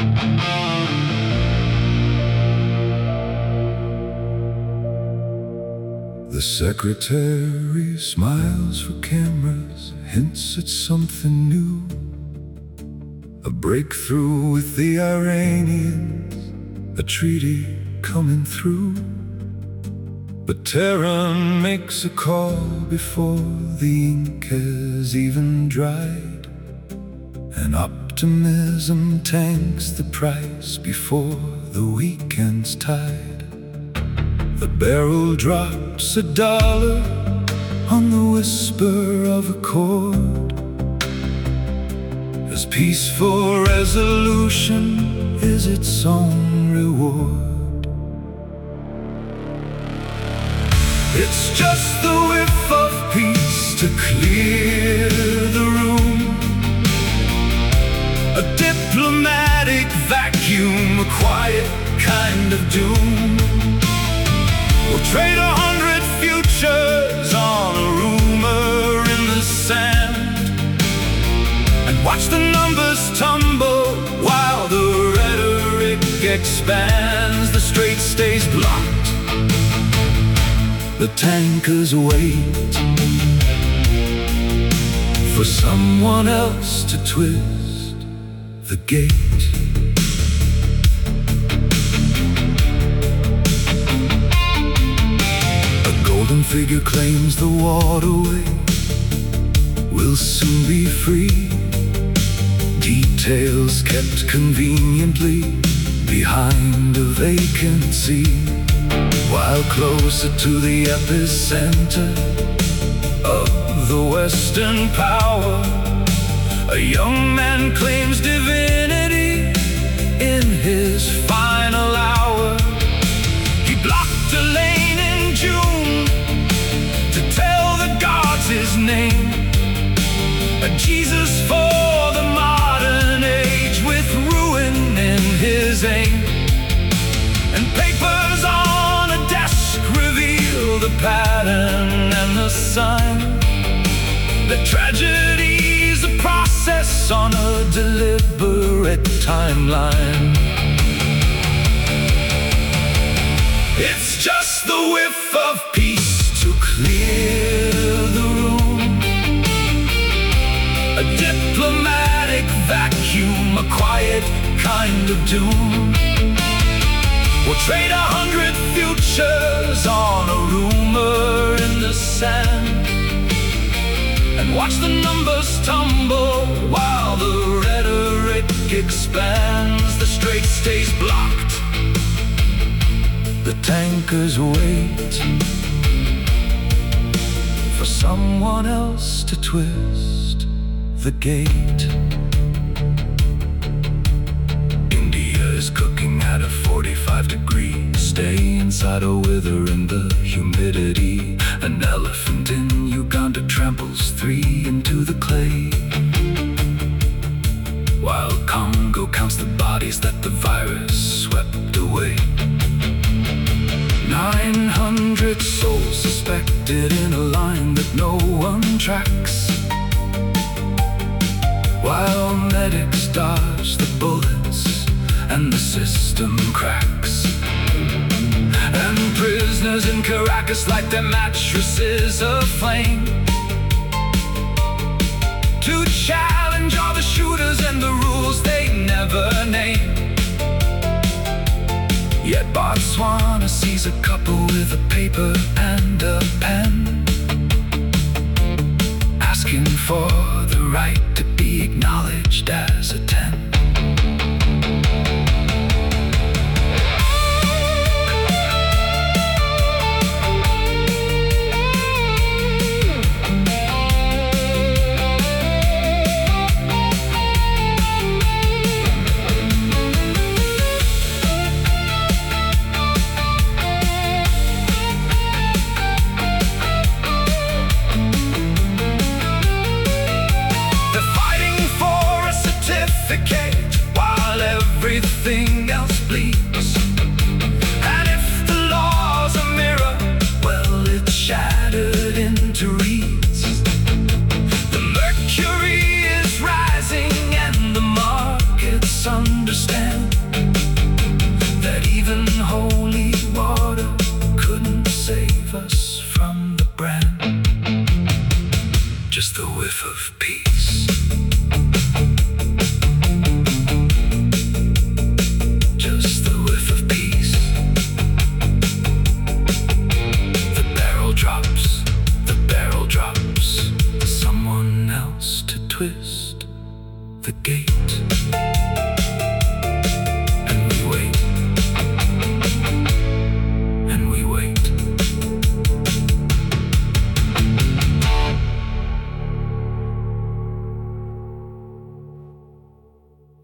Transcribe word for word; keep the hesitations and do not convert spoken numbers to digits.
The secretary smiles for cameras, hints at something new. A breakthrough with the Iranians, a treaty coming through. But Tehran makes a call before the ink has even dried, and optimism tanks the price before the weekend's tide. The barrel drops a dollar on the whisper of a chord, as peaceful resolution is its own reward. It's just the whiff of peace to clear the room, a diplomatic vacuum, a quiet kind of doom. We'll trade a hundred futures on a rumor in the sand, and watch the numbers tumble while the rhetoric expands. The strait stays blocked, the tankers wait for someone else to twist the gate. Figure claims the waterway will soon be free. Details kept conveniently behind a vacancy, while closer to the epicenter of the Western power, a young man claims divinity in his final hour. He blocked a lane in June to tell the gods his name, a Jesus for the modern age, with ruin in his aim. And papers on a desk reveal the pattern and the sign, that tragedy's a process on a deliberate timeline. It's just the whiff of peace to clear the room, a diplomatic vacuum, a quiet kind of doom. We'll trade a hundred futures on a rumor in the sand, and watch the numbers tumble while the rhetoric expands. The strait stays blocked, the tankers wait for someone else to twist the gate. India is cooking at a forty-five degrees. Stay inside or wither in the humidity. An elephant in Uganda tramples three into the clay, while Congo counts the bodies that the virus swept away. Nine hundred souls suspected in a line that no one tracks, while medics dodge the bullets and the system cracks. And prisoners in Caracas light their mattresses aflame to challenge all the shooters and the rules they never name. Yet Botswana sees a couple with a paper and a pen, asking for the right to be acknowledged as a ten. While everything else bleeds, and if the law's a mirror, well, it's shattered into reeds. The mercury is rising and the markets understand just the whiff of peace.